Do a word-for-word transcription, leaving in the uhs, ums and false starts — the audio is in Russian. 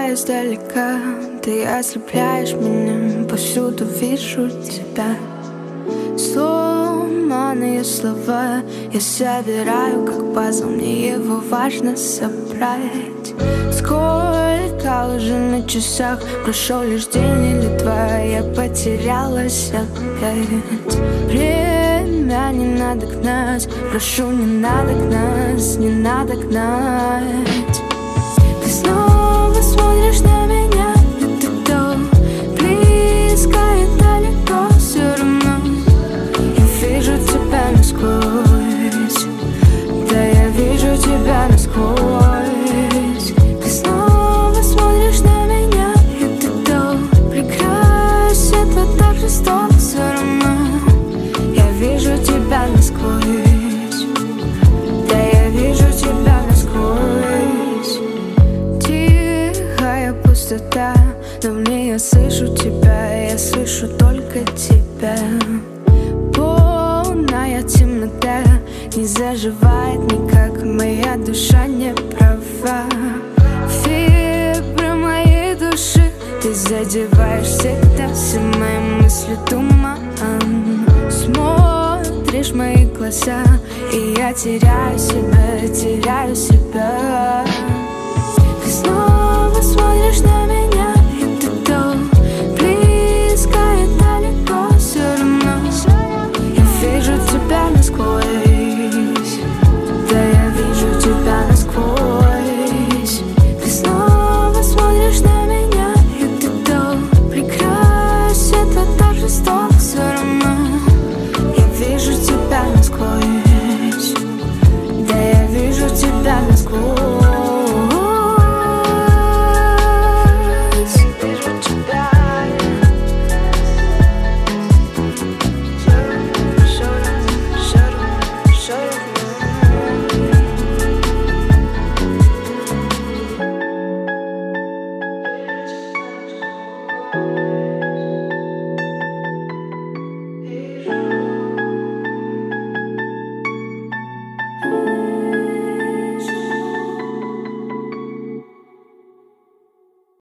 тебя издалека. Ты ослепляешь меня, повсюду вижу тебя. Сломанные слова я собираю, как пазл, мне его важно собрать. Сколько уже на часах, прошел лишь день или два, я потерялась опять. Время не надо гнать, прошу, не надо гнать, не надо гнать. Ты снова смотришь на меня, это то, близко и далеко, все равно я вижу тебя насквозь. Да, я вижу тебя насквозь. Ты снова смотришь на меня, это то, прекрасен твой торжество, все равно я вижу тебя насквозь. Да, я вижу тебя насквозь. Тихая пустота, но в ней я слышу тебя, я слышу только тебя. Полная темнота не заживает никак, моя душа не права. Фибры моей души ты задеваешь всегда, все мои мысли туман. Смотришь в мои глаза, и я теряю себя, теряю себя.